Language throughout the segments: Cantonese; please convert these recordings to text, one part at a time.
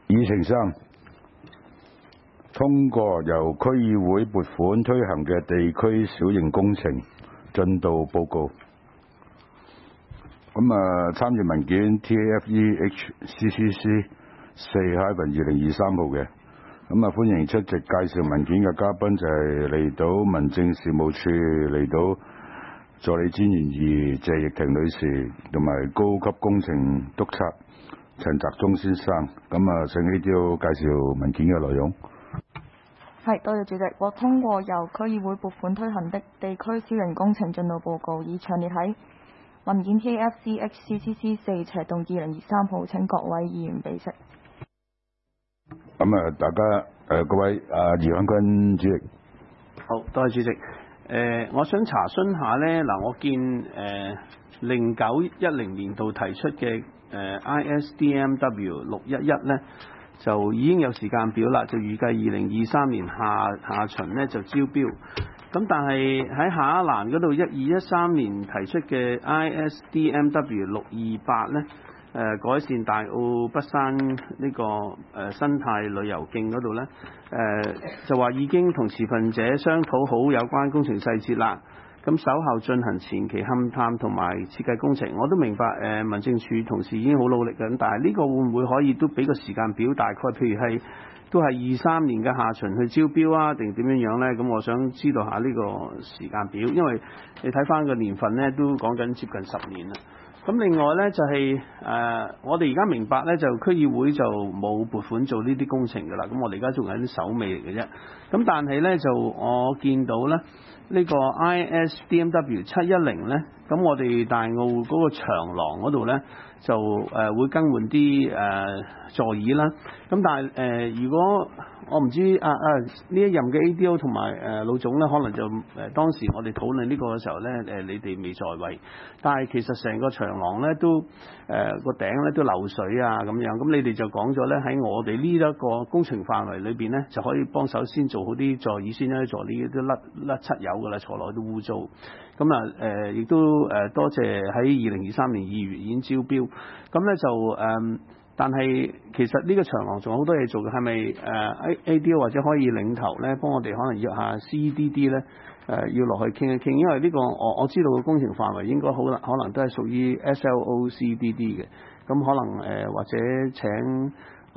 議程上通過由區議會撥款推行嘅地區小型工程進度報告。參閱文件 TAFE/HCCC 4/2023號嘅。歡迎出席介紹文件嘅嘉賓就係離島民政事務處離島助理專員2謝奕婷女士，同埋高級工程督察陳澤忠先生。請ADO介紹文件嘅內容。 係，多謝主席。獲通過由區議會撥款推行的地區小型工程進度報告，已詳列喺文件 TAFE/HCCC 4/2023號，請各位議員備悉。 大家各位余漢君主席。 好，多謝主席。我想查詢下呢，我見0910年度提出嘅ISDMW 611呢，就已經有時間表啦，就預計2023年下旬呢就招標。咁但係喺下一欄嗰度1213年提出嘅 ISDMW 628呢，改善大澳北山呢個生態旅遊徑嗰度呢，就話已經同持份者商討好有關工程細節啦。咁稍後進行前期勘探同埋設計工程。我都明白民政處同事已經好努力緊，但係呢個會唔會可以都俾個時間表，大概譬如都係23年嘅下旬去招標啊，定點樣呢？咁我想知道下呢個時間表，因為你睇翻個年份呢，都講緊接近10年啦。咁另外呢，就係我哋而家明白呢，就區議會就冇撥款做呢啲工程㗎啦。咁我哋而家仲係啲手尾嚟嘅啫。咁但係呢，就我見到呢，呢個 ISDMW 710呢，咁我哋大澳嗰個長廊嗰度呢，就會更換啲座椅啦。咁但係如果我唔知呢一任嘅 ADO 同埋老總呢，可能就當時我哋討論呢個嘅時候呢，你哋未在位，但係其實成個長廊呢都個頂呢都漏水啊咁樣。咁你哋就講咗呢，喺我哋呢一個工程範圍裏邊呢，就可以幫手先做好啲座椅先啦，座椅都甩漆油㗎啦，坐落去都污糟。咁亦都多謝喺2023年2月已經招標。咁呢就但係其實呢個長廊仲有好多嘢做嘅，係咪ADO 或者可以領頭咧，幫我哋可能約下 CDD 咧要落去傾一傾，因為呢個我知道個工程範圍應該可能都係屬於 SLOCDD 嘅，咁可能或者請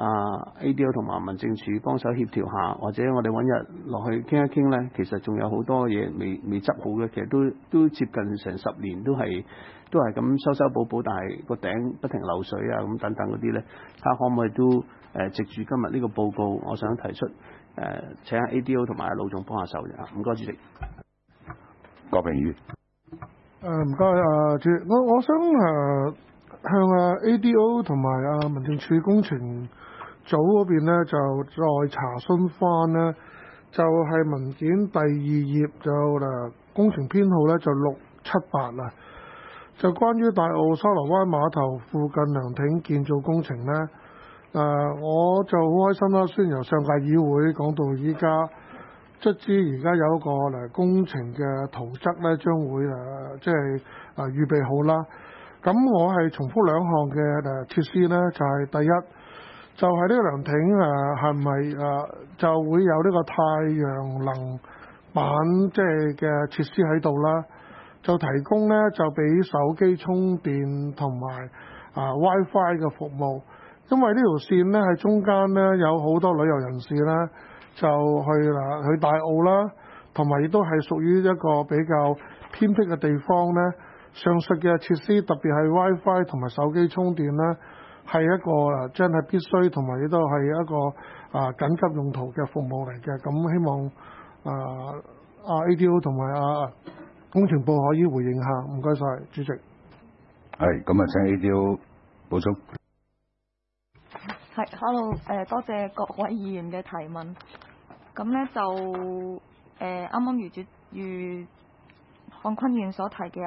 ADO 同埋民政處幫手協調下，或者我哋揾日落去傾一傾咧，其實仲有好多嘢未執好嘅，其實都接近成10年都係咁修補補，但係個頂不停漏水啊咁等等嗰啲咧，睇下可唔可以都藉住今日呢個報告，我想提出請下 ADO 同埋老總幫下手嘅。唔該主席。 郭平宇。 唔該主席，我想向ADO 同埋民政處工程組嗰邊咧，就再查詢翻咧，就係文件第2頁就工程編號咧就678啦。就關於大澳沙螺灣碼頭附近涼亭建造工程呢，我就好開心啦。雖然由上屆議會講到依家，卒之而家有一個工程嘅圖則呢，將會即係預備好啦。咁我係重複2項嘅設施呢，就係第一，就係呢個涼亭係咪就會有呢個太陽能板即係嘅設施喺度啦。就提供呢，就俾手機充電同埋WiFi 嘅服務，因為呢條線呢喺中間呢，有好多旅遊人士呢，就去大澳啦，同埋亦都係屬於一個比較偏僻嘅地方呢。上述嘅設施特別係 WiFi 同埋手機充電呢，係一個真係必須同埋亦都係一個緊急用途嘅服務嚟嘅。咁希望ADO 同埋工程部可以回應下，唔該晒，主席。 係，咁請 ADO 補充。 係 ，hello， 多謝各位議員嘅提問。咁呢就啱啱如漢坤議員所提嘅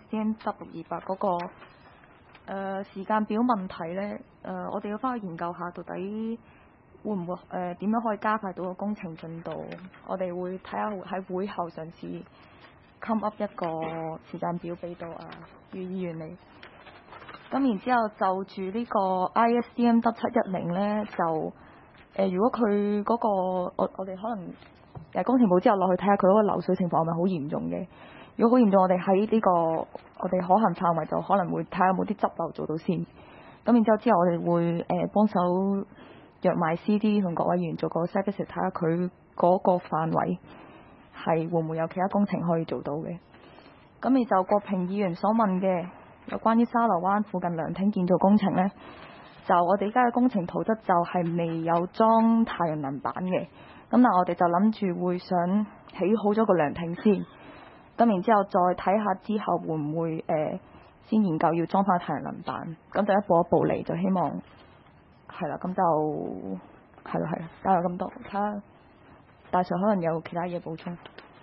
ISDMW 628嗰個時間表問題呢，我哋要翻去研究下，到底會唔會點樣可以加快到個工程進度？我哋會睇下喺會後嘗試come up一個時間表俾到余議員你。 咁然之後就住呢個 ISDM W710咧，就如果佢嗰個我哋可能工程部之後落去睇下佢嗰個漏水情況係咪好嚴重嘅。如果好嚴重，我哋喺呢個我哋可行範圍就可能會睇下有冇啲執漏做到先。咁然之後我哋會幫手約埋 CD 同各位議員做個 site visit， 睇下佢嗰個範圍係會唔會有其他工程可以做到嘅。咁而就國平議員所問嘅有關於沙螺灣附近涼亭建造工程呢，就我哋而家嘅工程圖則就係未有裝太陽能板嘅。咁但係我哋就諗住會想起好咗個涼亭先。咁然之後再睇下之後會唔會先研究要裝翻太陽能板，咁就一步一步嚟，就希望係啦，咁就係啦，加油咁多，睇下大 Sir 可能有其他嘢補充。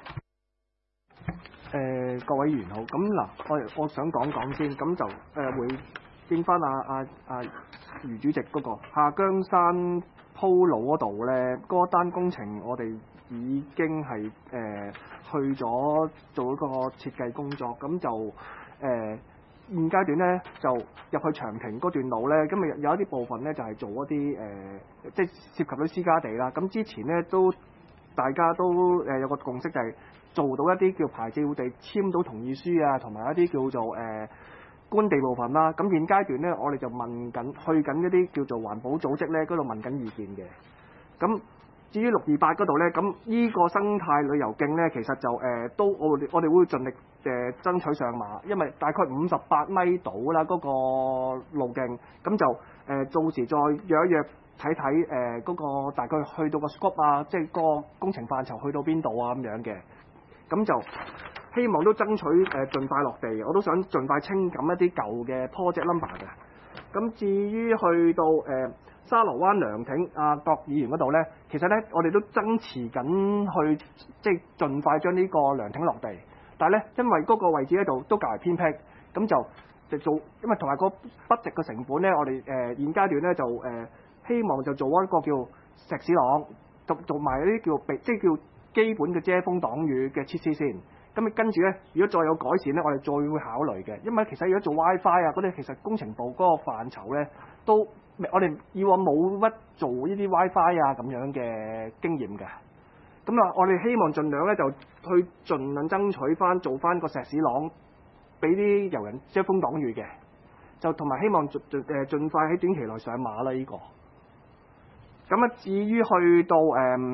各位議員好，咁嗱，我想講先，咁就回應翻余主席嗰個下江山鋪路嗰度咧，嗰單工程我哋已經係去咗做一個設計工作，咁就現階段咧就入去長亭嗰段路咧，咁咪有一啲部分咧就係做一啲即係涉及到私家地啦。咁之前咧都大家都有個共識，就係做到一啲叫牌照地簽到同意書啊，同埋一啲叫做官地部分啦。咁現階段咧，我哋就去緊一啲叫做環保組織咧嗰度問緊意見嘅。咁至於628嗰度咧，咁呢個生態旅遊徑咧，其實就都我哋會盡力爭取上馬，因為大概58米到啦嗰個路徑，咁就到時再約一約睇嗰個大概去到個 scope 啊，即係個工程範疇去到邊度啊咁樣嘅，咁就希望都爭取盡快落地，我都想盡快清減一啲舊嘅 project number 嘅。咁至於去到沙螺灣涼亭郭議員嗰度咧，其實咧我哋都爭持緊去即係盡快將呢個涼亭落地，但係咧因為嗰個位置喺度都較為偏僻，咁就做，因為同埋個筆值嘅成本咧，我哋現階段咧就希望就做一個叫石屎廊，做埋一啲即係叫基本嘅遮風擋雨嘅設施先。咁跟住咧，如果再有改善咧，我哋再會考慮嘅。因為其實如果做 WiFi 啊嗰啲，其實工程部嗰個範疇咧，都我哋以往冇乜做呢啲 WiFi 啊咁樣嘅經驗嘅。咁我哋希望盡量咧就去盡量爭取翻做翻個石屎廊，俾啲遊人遮風擋雨嘅。就同埋希望盡快喺短期內上馬啦呢個。咁至於去到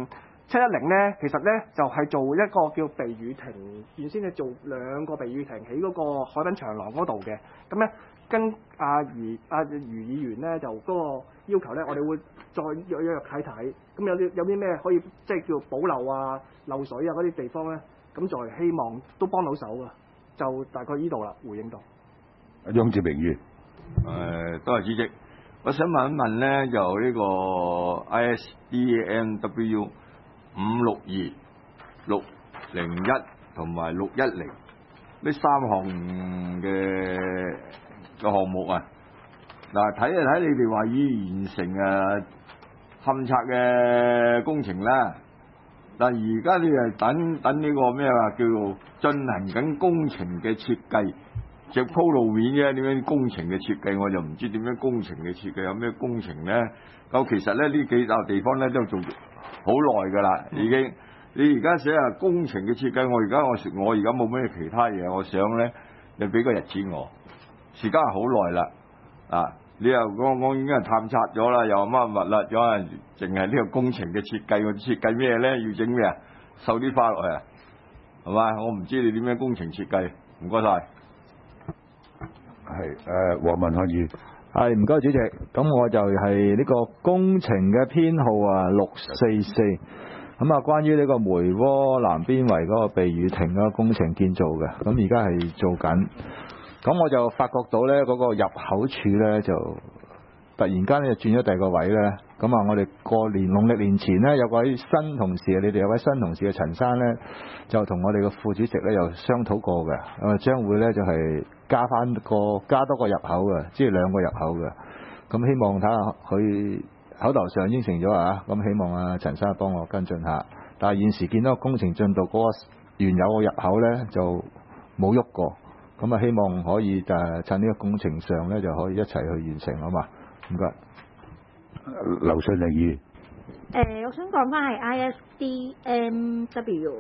710咧，其實咧就係做一個叫避雨亭，原先係做2個避雨亭喺嗰個海濱長廊嗰度嘅。咁咧跟余議員咧就嗰個要求咧，我哋會再約睇睇。咁有啲咩可以即係叫保留啊、漏水啊嗰啲地方咧，咁就希望都幫到手啊。就大概呢度啦，回應到。 翁志明議員， 多謝主席。我想問一問咧，就呢個 ISDMW 562、601同埋610呢3項嘅項目啊，嗱睇你哋話已完成勘測嘅工程啦，但而家你係等呢個咩話叫做進行緊工程嘅設計，只鋪路面啫，點樣工程嘅設計我就唔知點樣工程嘅設計有咩工程咧。咁其實咧呢幾笪地方咧都做好耐㗎啦，已經。你而家寫下工程嘅設計，我而家冇咩其他嘢，我想咧你俾個日子我，時間係好耐啦。你又我已經係探測咗啦，又乜物啦，有人淨係呢個工程嘅設計，我設計咩咧？要整咩啊？繡啲花落去啊？係嘛？我唔知你點樣工程設計，唔該晒。 係黃文漢議員， 係唔該主席。咁我就係呢個工程嘅編號644。咁關於呢個梅窩南邊圍嗰個避雨亭嗰個工程建造嘅，咁而家係做緊。咁我就發覺到咧嗰個入口處咧就突然間咧轉咗第二個位咧。咁我哋過農曆年前咧有位新同事，你哋有位新同事嘅陳生咧，就同我哋嘅副主席咧又商討過嘅，將會咧就係加多個入口嘅，即係2個入口嘅。咁希望睇下佢口頭上應承咗咁希望陳生幫我跟進下。但係現時見到工程進度嗰個原有嘅入口咧就冇喐過， 咁啊希望可以趁呢個工程上咧就可以一齊去完成，好嘛？唔該。 劉信玲議員。 我想講翻係 ISDMW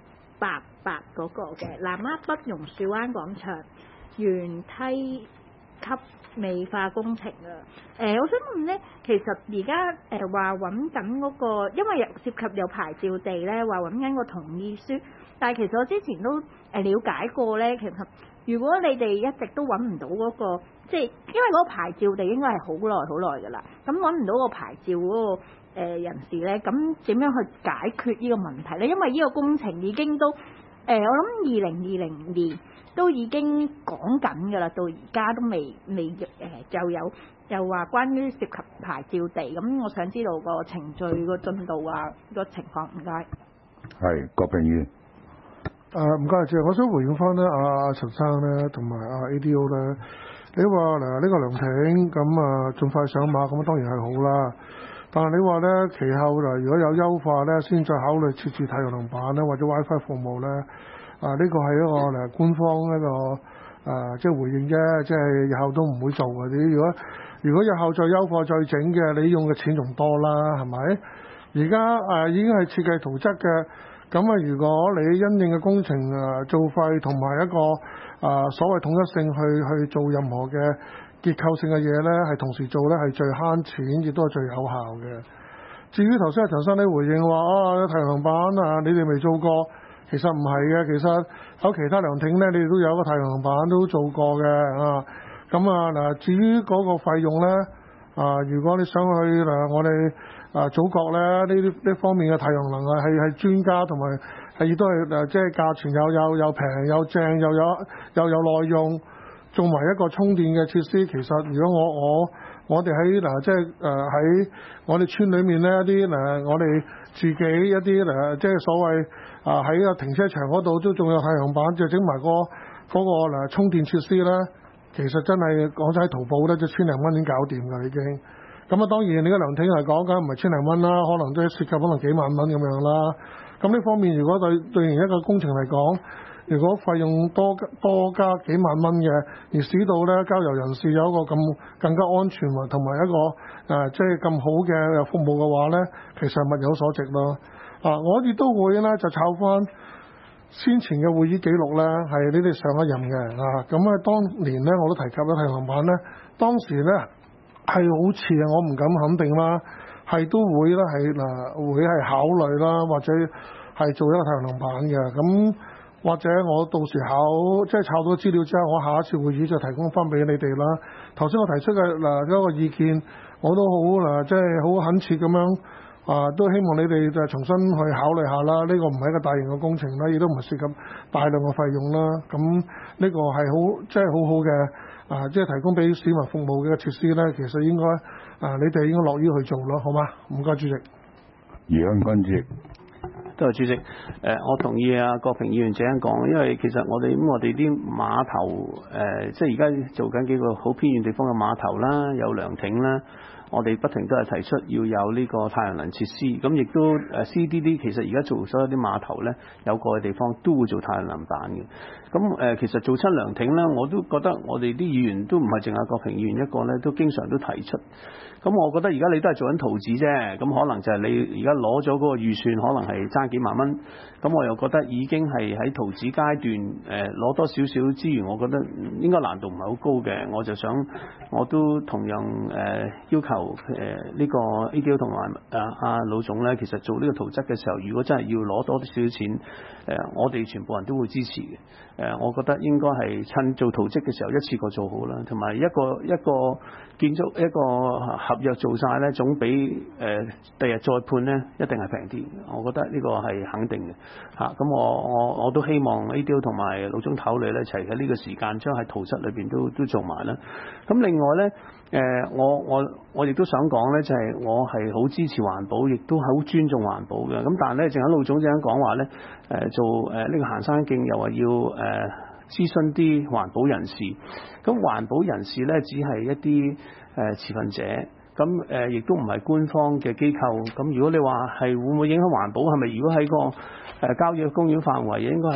688嗰個嘅南丫北榕樹灣廣場原梯級美化工程啊！我想問咧，其實而家話揾緊嗰個，因為涉及有牌照地咧，話揾緊個同意書，但係其實我之前都了解過咧，其實如果你哋一直都揾唔到嗰個，即係因為嗰個牌照地應該係好耐㗎啦，咁揾唔到個牌照嗰個人士咧，咁點樣去解決呢個問題咧？因為呢個工程已經都我諗2020年都已經講緊㗎啦，到而家都未就話關於涉及牌照地，咁我想知道個程序個進度啊個情況，唔該。 係郭平議員。 唔該，我想回應翻咧阿陳生咧同埋阿 ADO 咧，你話嗱呢個涼亭咁啊盡快上馬，咁當然係好啦。但係你話咧其後嗱如果有優化咧，先再考慮設置太陽能板咧或者 WiFi 服務咧，呢個係一個官方一個即係回應啫，即係日後都唔會做嘅。你如果日後再優化再整嘅，你用嘅錢仲多啦，係咪？而家已經係設計圖則嘅。咁啊，如果你因應嘅工程造費同埋一個所謂統一性去做任何嘅結構性嘅嘢咧，係同時做咧係最慳錢，亦都係最有效嘅。至於頭先阿陳生你回應話太陽能板你哋未做過，其實唔係嘅，其實有其他涼亭咧，你哋都有一個太陽能板都做過嘅啊。咁嗱，至於嗰個費用咧如果你想去我哋祖國咧呢方面嘅太陽能係專家同埋亦都係即係價錢又平又正又有耐用，做埋一個充電嘅設施。其實如果我哋喺即係喺我哋村裏面咧一啲我哋自己一啲即係所謂喺個停車場嗰度都仲有太陽板，就整埋嗰個充電設施咧。其實真係講真喺淘寶咧，就千零蚊已經搞掂㗎已經。咁當然你個涼亭嚟講緊唔係千零蚊啦，可能都涉及可能幾萬蚊咁樣啦。咁呢方面如果對一個工程嚟講，如果費用多加幾萬蚊嘅，而使到咧郊遊人士有一個更加安全同埋一個即係咁好嘅服務嘅話咧，其實物有所值咯。我亦都會咧就抄翻先前嘅會議記錄咧，係你哋上一任嘅咁當年咧我都提及咗太陽能板咧，當時咧係好似我唔敢肯定啦，係都會咧會係考慮啦，或者係做一個太陽能板嘅。咁或者我到時即係抄到資料之後，我下一次會議就提供翻俾你哋啦。頭先我提出嘅嗰個意見，我都好即係好懇切咁樣。都希望你哋就重新去考慮下啦。呢個唔係一個大型嘅工程啦，亦都唔係涉及大量嘅費用啦。咁呢個係即係好好嘅即係提供俾市民服務嘅設施咧。其實應該你哋應該樂於去做咯，好嗎？唔該，主席。 余香君主席。 多謝主席。我同意郭平議員這樣講，因為其實我哋啲碼頭即係而家做緊幾個好偏遠地方嘅碼頭啦，有涼亭啦。我哋不停都係提出要有呢個太陽能設施，咁亦都CDD 其實而家做所有啲碼頭咧，有個嘅地方都會做太陽能板嘅。咁其實做出涼亭咧，我都覺得我哋啲議員都唔係淨係郭平議員一個咧，都經常都提出。咁我覺得而家你都係做緊圖紙啫，咁可能就係你而家攞咗嗰個預算，可能係爭幾萬蚊。咁我又覺得已經係喺圖紙階段攞多少少資源，我覺得應該難度唔係好高嘅。我都同樣要求呢個 ADO 同埋阿老總咧，其實做呢個圖則嘅時候，如果真係要攞多少少錢，我哋全部人都會支持嘅。我覺得應該係趁做圖則嘅時候一次過做好啦，同埋一個建築一個合約做晒咧，總比第日再判咧一定係平啲。我覺得呢個係肯定嘅嚇。咁我都希望 ADO 同埋老總考慮咧，一齊喺呢個時間將喺圖則裏邊都做埋啦。咁另外咧，我亦都想講咧，就係我係好支持環保，亦都係好尊重環保嘅。咁但係咧，正喺老總這樣講話咧，做呢個行山徑又話要諮詢啲環保人士。咁環保人士咧，只係一啲持份者，咁亦都唔係官方嘅機構。咁如果你話係會唔會影響環保，係咪如果喺個郊野公園範圍應該係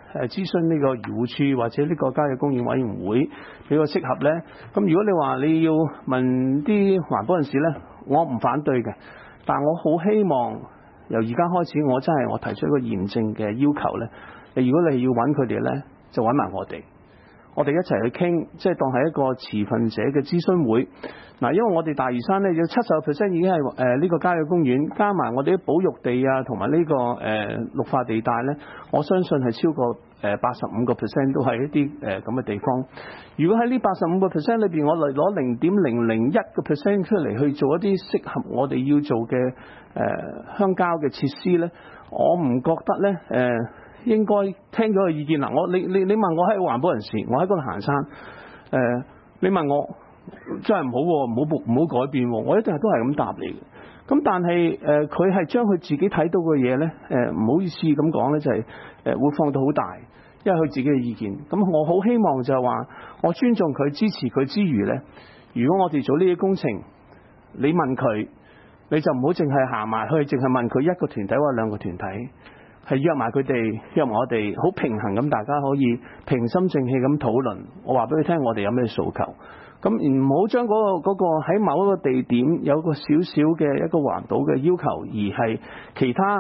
諮詢呢個漁護署或者呢個郊野公園委員會比較適合呢？咁如果你話你要問啲環保人士呢，我唔反對嘅，但我好希望由而家開始，我提出一個嚴正嘅要求呢。如果你要揾佢哋呢，就揾埋我哋一齊去傾，即係當係一個持份者嘅諮詢會。嗱，因為我哋大嶼山呢，有70%已經係呢個郊野公園，加埋我哋啲保育地啊，同埋呢個綠化地帶呢，我相信係超過85%都係一啲咁嘅地方。如果喺呢85%裏邊，我嚟攞0.001% 出嚟去做一啲適合我哋要做嘅鄉郊嘅設施呢，我唔覺得呢。應該聽咗個意見嗱，你問我係環保人士，我喺嗰度行山，你問我真係唔好喎，唔好改變喎，我一定都係咁答你嘅。咁但係佢係將佢自己睇到嘅嘢呢，唔好意思咁講呢，就係會放到好大，因為佢自己嘅意見。咁我好希望就係話，我尊重佢、支持佢之餘呢，如果我哋做呢啲工程，你問佢，你就唔好淨係行埋去，淨係問佢一個團體或者兩個團體。係約埋佢哋，約埋我哋，好平衡咁，大家可以平心靜氣咁討論。我話俾佢聽，我哋有咩訴求。咁唔好將嗰個喺某一個地點有個少少嘅一個環保嘅要求，而係其他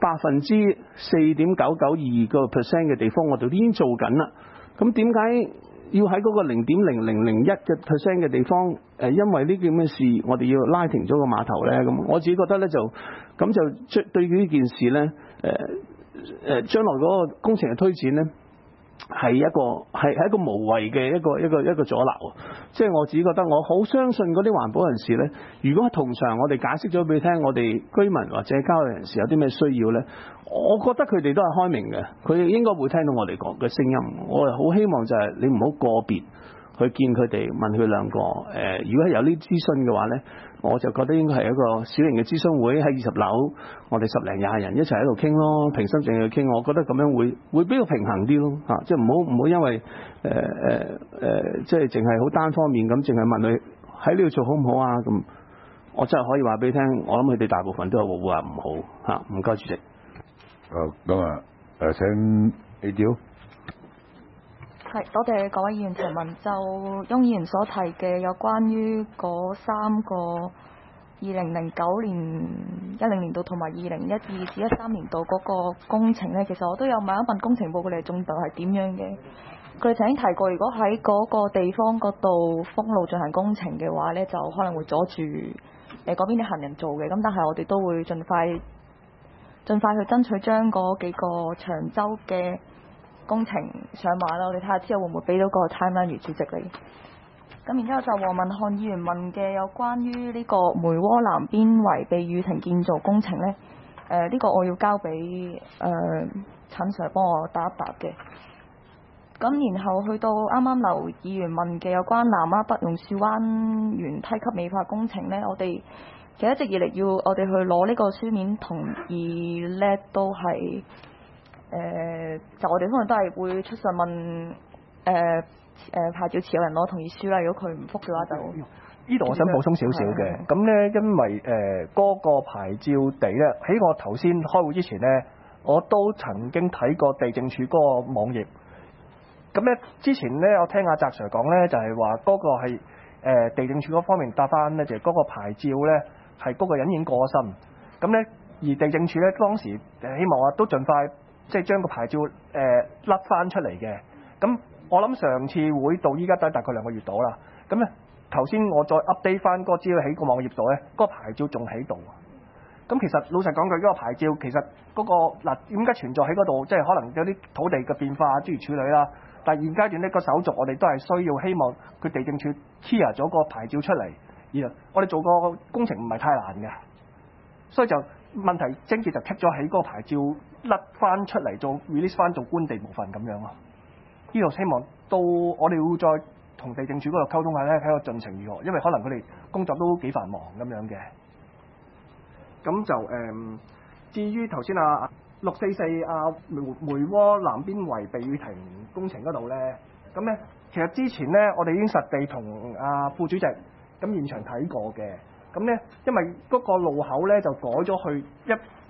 4.9922%嘅地方，我哋都已經做緊啦。咁點解要喺嗰個0.0001% 嘅地方？因為呢件咩事，我哋要拉停咗個碼頭呢？咁我自己覺得呢，就對於呢件事呢，將來嗰個工程嘅推展呢，係一個無謂嘅一個阻撓。即係我自己覺得，我好相信嗰啲環保人士呢，如果同場我哋解釋咗俾你聽，我哋居民或者郊野人士有啲咩需要呢，我覺得佢哋都係開明嘅，佢哋應該會聽到我哋講嘅聲音。我係好希望就係你唔好個別去見佢哋，問佢兩個。如果係有呢諮詢嘅話呢，我就覺得應該係一個小型嘅諮詢會，喺20樓，我哋10零20人一齊喺度傾咯，平心靜氣去傾。我覺得咁樣會比較平衡啲咯，嚇，即係唔好因為即係淨係好單方面咁，淨係問佢喺呢度做好唔好啊？咁我真係可以話俾你聽，我諗佢哋大部分都係會話唔好嚇。唔該主席。 咁啊，請 ADO。 係，多謝各位議員提問。就翁議員所提嘅有關於嗰3個2009年、10年度同埋2012至13年度嗰個工程呢，其實我都有問一問工程部佢哋進度係點樣嘅。佢哋曾經提過，如果喺嗰個地方嗰度封路進行工程嘅話呢，就可能會阻住嗰邊啲行人做嘅。咁但係我哋都會盡快去爭取將嗰幾個長洲嘅工程上馬啦，我哋睇下之後會唔會俾到個 timeline 余主席你。咁然之後就黃文漢議員問嘅有關於呢個梅窩南邊圍避雨亭建造工程呢，呢個我要交俾陳 Sir 幫我答一答嘅。咁然後去到啱啱劉議員問嘅有關南丫北榕樹灣園梯級美化工程呢，我哋其實一直以嚟要我哋去攞呢個書面同意呢，都係就我哋通常都係會出信問牌照持有人攞同意書啦。如果佢唔覆嘅話，就呢度我想補充少少嘅。咁呢，因為嗰個牌照地呢，喺我頭先開會之前呢，我都曾經睇過地政署嗰個網頁。咁呢，之前呢，我聽阿澤 Sir 講呢，就係話嗰個係地政署嗰方面答翻呢，就係嗰個牌照呢，係嗰個人已經過咗身。咁呢，而地政署呢，當時希望都盡快即係將個牌照甩翻出嚟嘅。咁我諗上次會到依家都係大概2個月到啦。咁咧頭先我再 update 翻嗰個資料喺個網頁度咧，嗰個牌照仲喺度。咁其實老實講句，嗰個牌照其實嗰個嗱點解存在喺嗰度，即係可能有啲土地嘅變化諸如此類啦。但係現階段呢個手續我哋都係需要希望佢地政署 clear 咗個牌照出嚟，而我哋做個工程唔係太難嘅，所以就問題症結就 keep 咗喺嗰個牌照甩翻出嚟做 release 翻做官地部分咁樣咯。呢度希望到我哋會再同地政署嗰度溝通下咧，睇個進程如何，因為可能佢哋工作都幾繁忙咁樣嘅。咁就至於頭先644梅窩南邊圍避雨亭工程嗰度咧，咁咧其實之前咧我哋已經實地同副主席咁現場睇過嘅。咁咧因為嗰個路口咧就改咗去一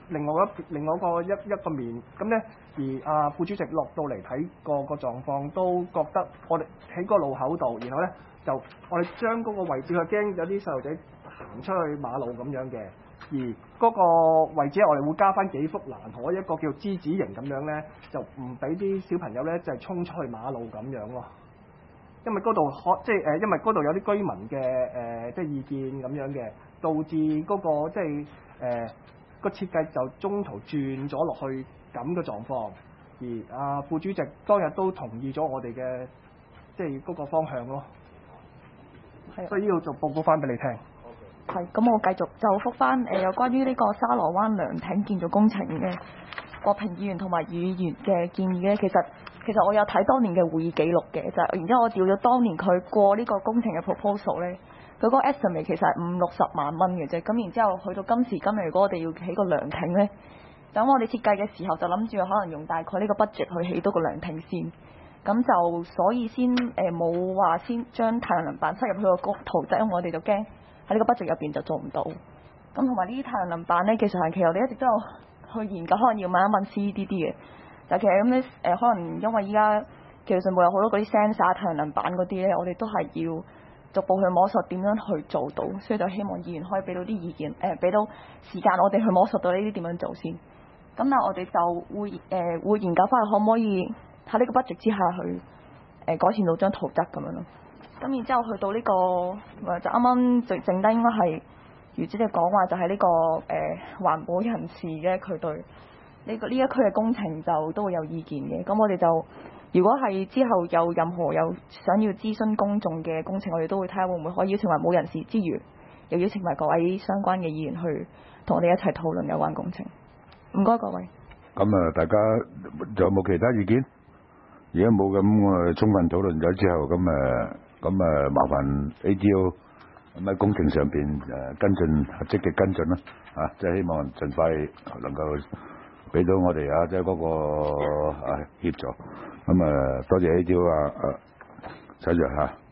另外一個面，咁咧而副主席落到嚟睇個狀況，都覺得我哋喺個路口度，然後咧就我哋將嗰個位置，佢驚有啲細路仔行出去馬路咁樣嘅，而嗰個位置我哋會加翻幾幅欄河，一個叫之字形咁樣咧，就唔俾啲小朋友咧就係衝出去馬路咁樣咯。因為嗰度因為嗰度有啲居民嘅即係意見咁樣嘅，導致嗰個即係個設計就中途轉咗落去咁嘅狀況，而副主席當日都同意咗我哋嘅即係嗰個方向咯。係，所以呢度就報告翻俾你聽。 係，咁我繼續就覆翻有關於呢個沙螺灣涼亭建造工程嘅國平議員同埋余議員嘅建議咧，其實我有睇當年嘅會議記錄嘅，然之後我照咗當年佢過呢個工程嘅 proposal 咧，佢嗰個 estimate 其實係50-60萬蚊嘅啫，咁然之後去到今時今日，如果我哋要起個涼亭咧，咁我哋設計嘅時候就諗住可能用大概呢個 budget 去起多個涼亭先，咁就所以先冇話先將太陽能板塞入去個圖則，因為我哋就驚喺呢個 budget 入邊就做唔到，咁同埋呢啲太陽能板咧，其實我哋一直都有去研究，可能要問一問 CEDD 嘅。但其實咁咧，可能因為依家技術上會有好多嗰啲 sensor 太陽能板嗰啲咧，我哋都係要逐步去摸索點樣去做到，所以就希望議員可以俾到啲意見，俾到時間我哋去摸索到呢啲點樣做先。咁但係我哋就會研究翻可唔可以喺呢個 budget 之下去改善到張圖則咁樣咯。咁然之後去到呢個就啱啱剩低應該係余主席講話，就係呢個環保人士嘅佢對呢一區嘅工程就都會有意見嘅。咁我哋就如果係之後有任何想要諮詢公眾嘅工程，我哋都會睇下會唔會可以邀請環保人士之餘，又邀請埋各位相關嘅議員去同我哋一齊討論有關工程。唔該各位。 咁大家仲有冇其他意見？如果冇咁，我充分討論咗之後，咁麻煩 ADO 咁喺工程上邊跟進，積極跟進啦，即係希望盡快能夠俾到我哋即係嗰個協助。咁多謝 ADO 陳 Sir